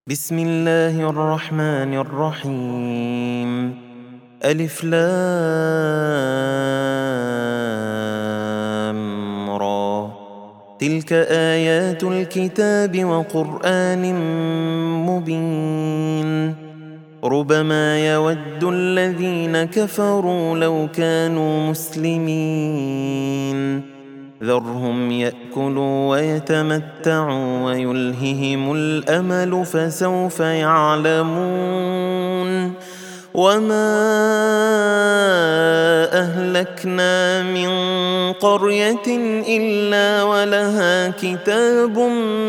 بسم الله الرحمن الرحيم. ألف لام را. تلك آيات الكتاب وقرآن مبين. ربما يود الذين كفروا لو كانوا مسلمين. ذرهم يأكلوا ويتمتعوا ويلههم الأمل فسوف يعلمون. وما أهلكنا من قرية إلا ولها كتاب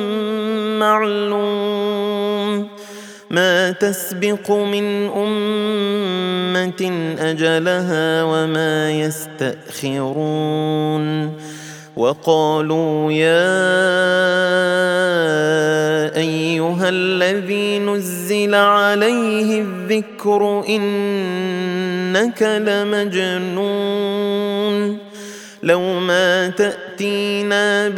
معلوم. ما تسبق من أمة أجلها وما يستأخرون. وقالوا يا أيها الذي نزل عليه الذكر إنك لمجنون. لو ما تأتينا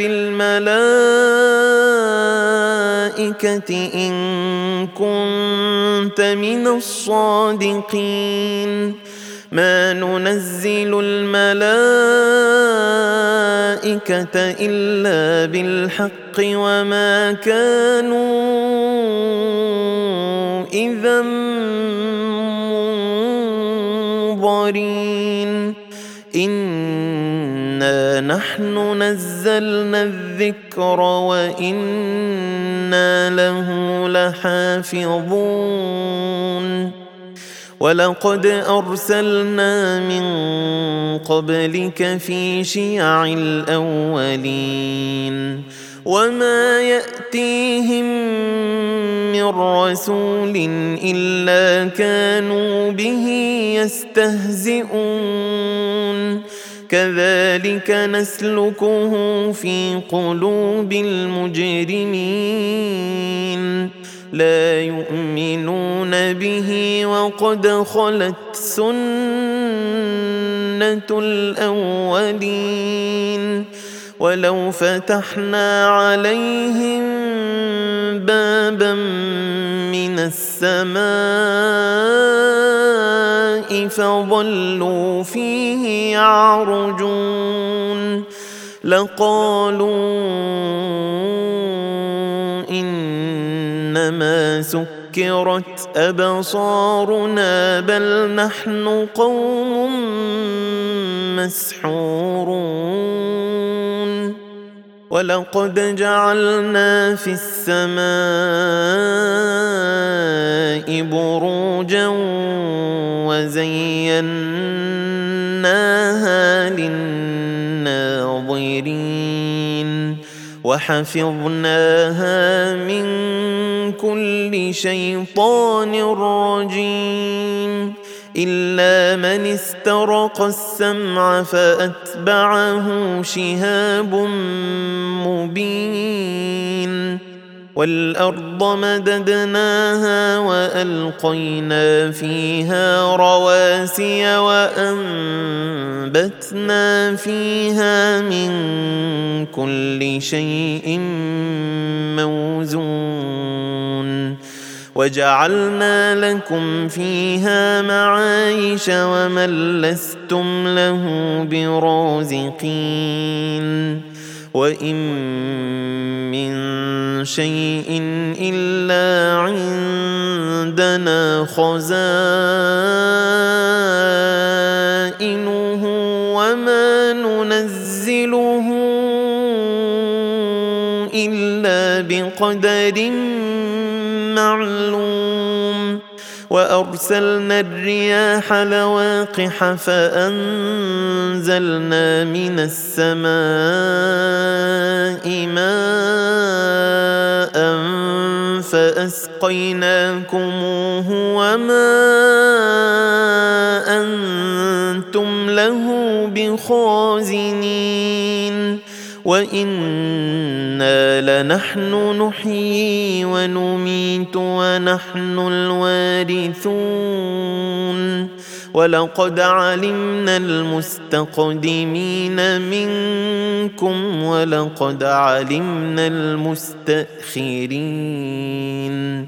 بالملائكة إن كنت من الصادقين. ما ننزل الملائكة إلا بالحق وما كانوا إذا منظرين. إنا نحن نزلنا الذكر وإنا له لحافظون. ولقد أرسلنا من قبلك في شيع الأولين. وما يأتيهم من رسول إلا كانوا به يستهزئون. كذلك نسلكه في قلوب المجرمين. لا يؤمنون به وقد خلت سنة الأولين. ولو فتحنا عليهم بابا من السماء فظلوا فيه يعرجون لقالوا إنما سكرت أبصارنا بل نحن قوم مسحورون. ولقد جعلنا في السماء بروجا وزيناها للناظرين وحفظناها من كل شيطان رجيم إلا من استرق السمع فأتبعه شهاب مبين. والأرض مددناها وألقينا فيها رواسي وأنبتنا فيها من كل شيء موزون. وجعلنا لكم فيها معايش ومن لستم له برازقين. وإن من شيء إلا عندنا خزائنه وما ننزله إلا بقدر معلوم. وأرسلنا الرياح لواقح فأنزلنا من السماء ماء فأسقيناكموه وما أنتم له بخازنين. وإنا لنحن نحيي ونميت ونحن الوارثون. ولقد علمنا المستقدمين منكم ولقد علمنا المستأخرين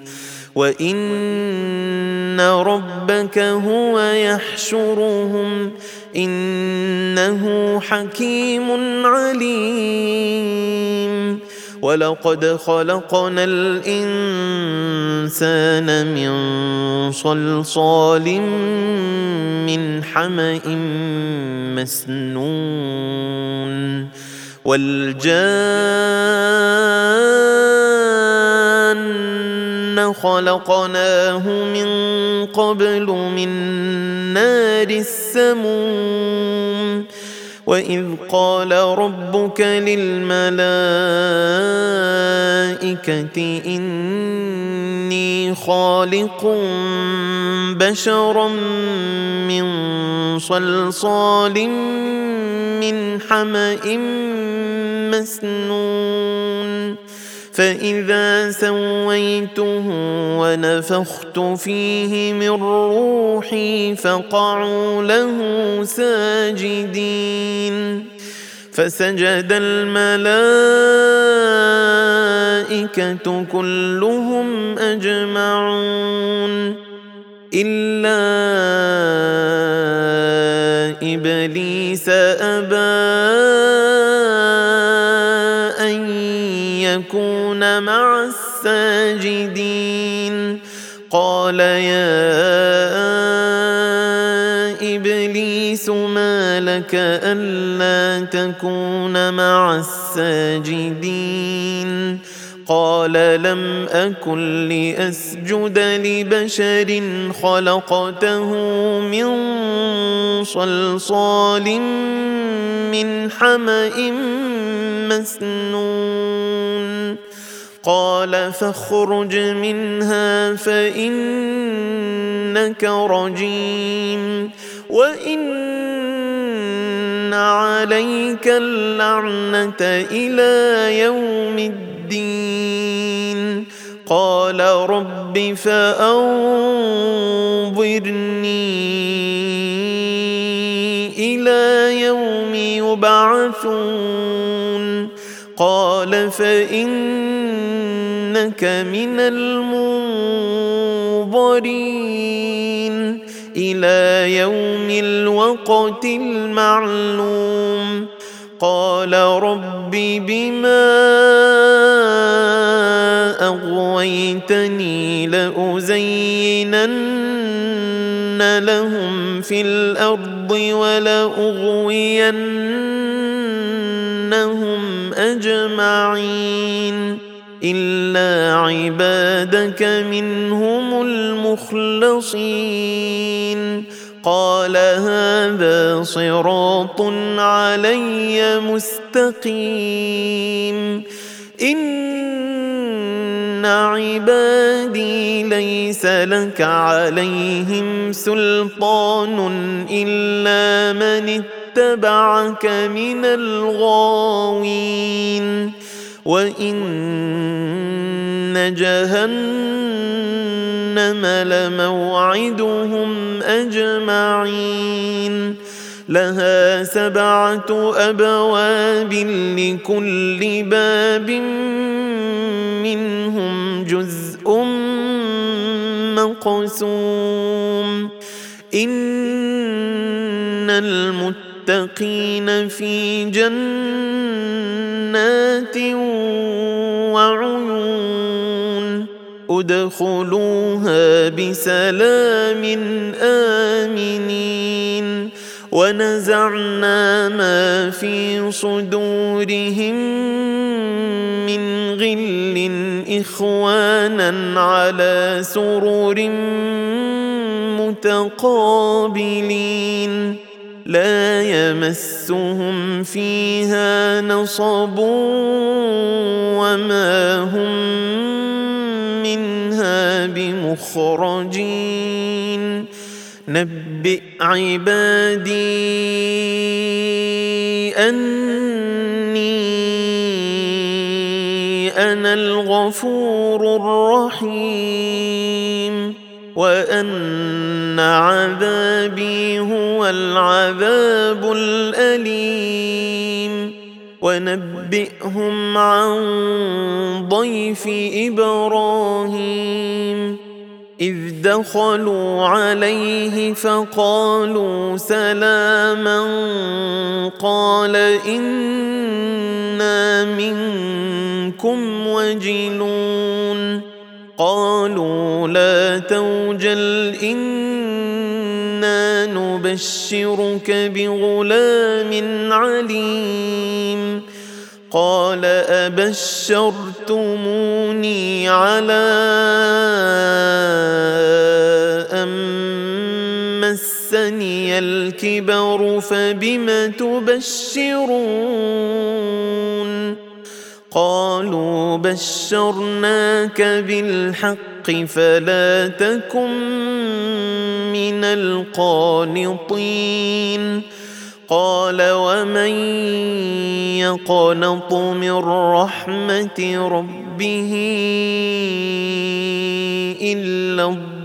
وإن ربك هو يحشرهم إنه حكيم عليم ولقد خلقنا الإنسان من صلصال من حمأ مسنون والجان خلقناه من قبل من نار السموم وإذ قال ربك للملائكة إني خالق بشرا من صلصال من حمأ مسنون فإذا سويته ونفخت فيه من روحي فقعوا له ساجدين فسجد الملائكة كلهم أجمعون إلا إبليس أبى أن يكون مع الساجدين قال يا إبليس ما لك ألا تكون مع الساجدين قال لم أكن لأسجد لبشر خلقته من صلصال من حمأ مسنون قال فاخرج منها فإنك رجيم وإن عليك اللعنة إلى يوم الدين قال رب فأنظرني إلى يوم يبعثون قال فإنك من المنظرين إلى يوم الوقت المعلوم قال رب بما أغويتني لأزينن لهم في الأرض ولأغوينهم أجمعين إلا عبادك منهم المخلصين قال هذا صراط علي مستقيم إن عبادي ليس لك عليهم سلطان إلا من اتبعك من الغاوين وإن جهنم لموعدهم أجمعين لها 7 أبواب لكل باب منهم جزء مقسوم إن المتقين في جنات وعيون ادخلوها بسلام آمنين ونزعنا ما في صدورهم من غل إخوانا على سرر متقابلين لا يمسهم فيها نصب وما هم منها بمخرجين نبئ عبادي أني أنا الغفور الرحيم وأن عذابي هو العذاب الأليم. ونبئهم عن ضيف إبراهيم إذ دخلوا عليه فقالوا سلاما قال إنا منكم وجلون قالوا لا توجل إنا نبشرك بغلام عليم. قال أبشرتموني على أن مسني الكبر فبم تبشرون قالوا بشرناك بالحق فلا تكن من القانطين. قال ومن يقنط من رحمة ربه إلا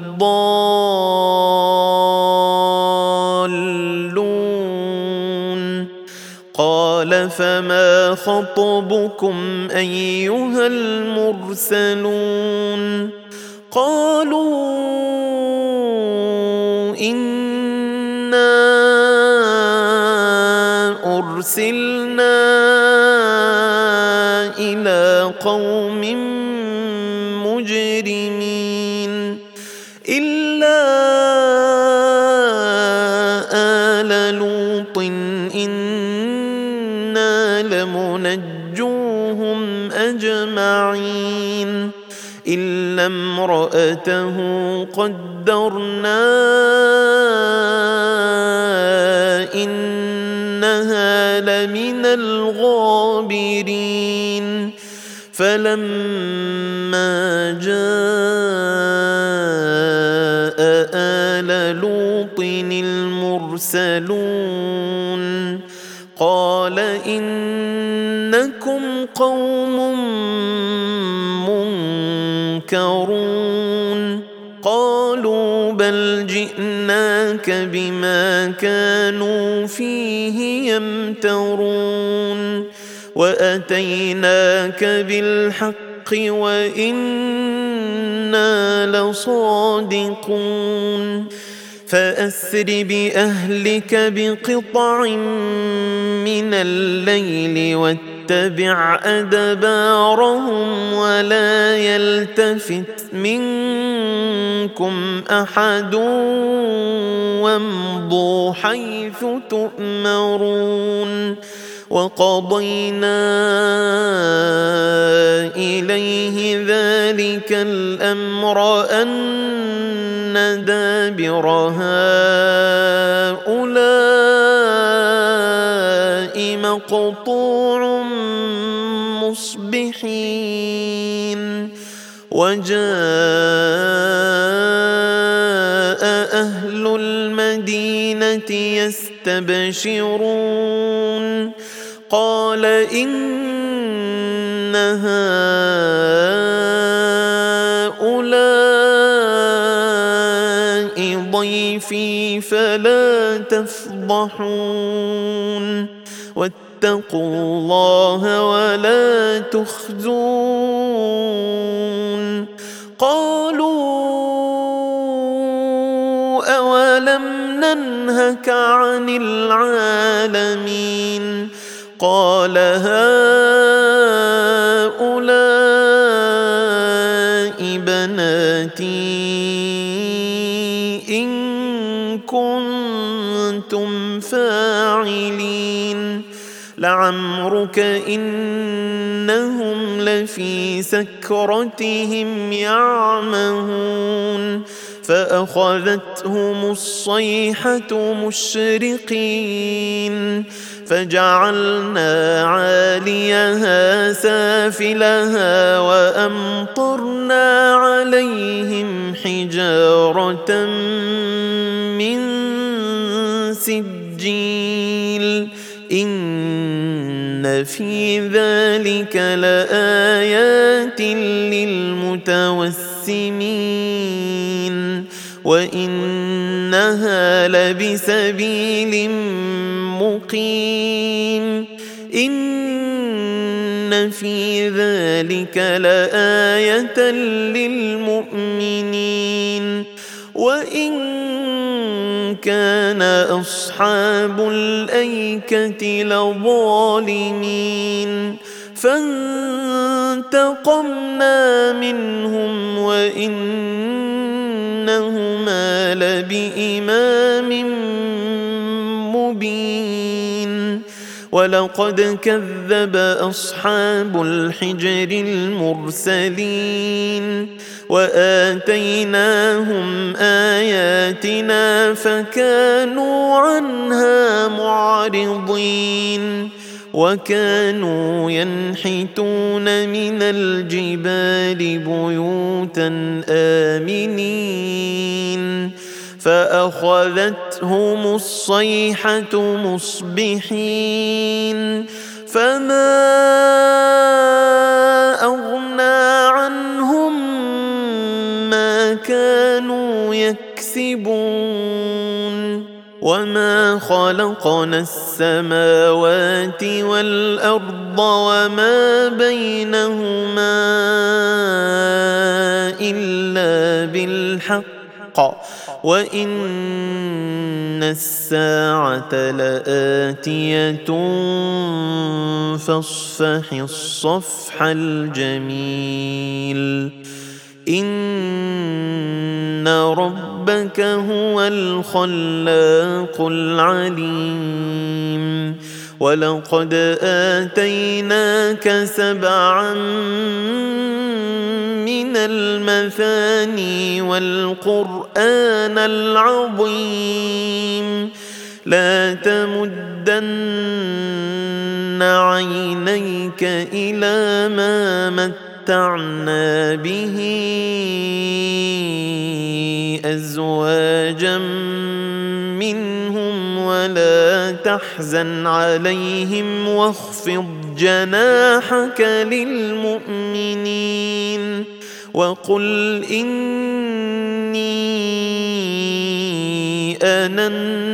الضالون. قال فما خطبكم أيها المرسلون. قالوا إنا أرسلنا إلى قوم مجرمين إلا آل لوط إنا لمنجوهم أجمعين إلا امرأته قدرنا إنها لمن الغابرين. فلما جاء آل لوط المرسلون قال إنكم قوم منكرون. قالوا بل جئناك بما كانوا فيه يمترون وأتيناك بالحق وإنا لصادقون. فأسر بأهلك بقطع من الليل واتبع أدبارهم ولا يلتفت منكم أحد وامضوا حيث تؤمرون. وقضينا إليه ذلك الأمر أن دابر هؤلاء مقطوع مصبحين. وجاء أهل المدينة يستبشرون قال إن هؤلاء ضيفي فلا تفضحون واتقوا الله ولا تخزون. قالوا أولم ننهك عن العالمين. قال هؤلاء بناتي إن كنتم فاعلين. لعمرك إنهم لفي سكرتهم يعمهون. فأخذتهم الصيحة مشرقين فجعلنا عاليها سافلها وأمطرنا عليهم حجارة من سجيل إن في ذلك لآيات للمتوسمين. وإنها لبسبيل مقيم إن في ذلك لآية للمؤمنين وإن كان أصحاب الأيكة لظالمين فانتقمنا منهم وإنهما لبإمام مبين ولقد كذب أصحاب الحجر المرسلين وآتيناهم آياتنا فكانوا عنها معرضين وكانوا ينحتون من الجبال بيوتا آمنين فأخذتهم الصيحة مصبحين فما أغنى عنهم ما كانوا يكسبون وما خلقنا السماوات والأرض وما بينهما إلا بالحق وإن الساعة لآتية فاصفح الصفح الجميل إن ربك هو الخلاق العليم ولقد آتيناك 7 من المثاني والقرآن العظيم لا تمدن عينيك إلى ما متعنا به أزواجا منهم ولا تحزن عليهم واخفض جناحك للمؤمنين وقل إني أنا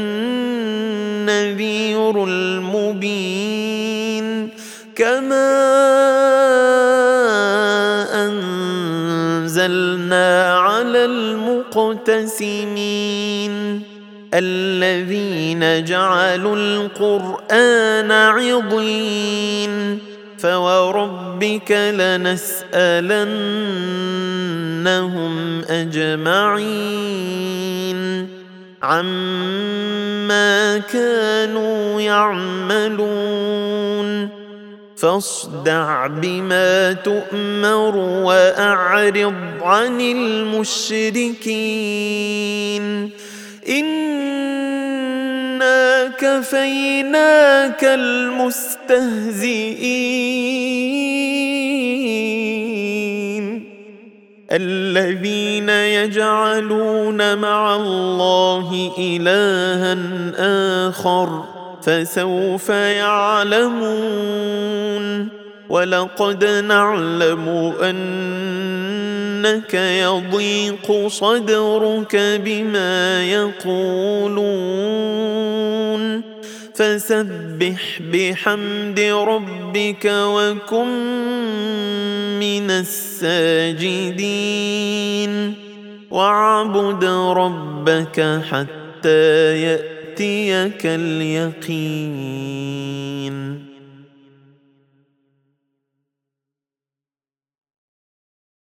النذير المبين كما أنزلنا على المقتسمين الذين جعلوا القرآن عضين فوربك لنسألنهم أجمعين عما كانوا يعملون فاصدع بما تؤمر وأعرض عن المشركين إنا كفيناك المستهزئين الذين يجعلون مع الله إلها آخر فسوف يعلمون ولقد نعلم أنك يضيق صدرك بما يقولون فسبح بحمد ربك وكن من الساجدين واعبد ربك حتى يأتيك اليقين.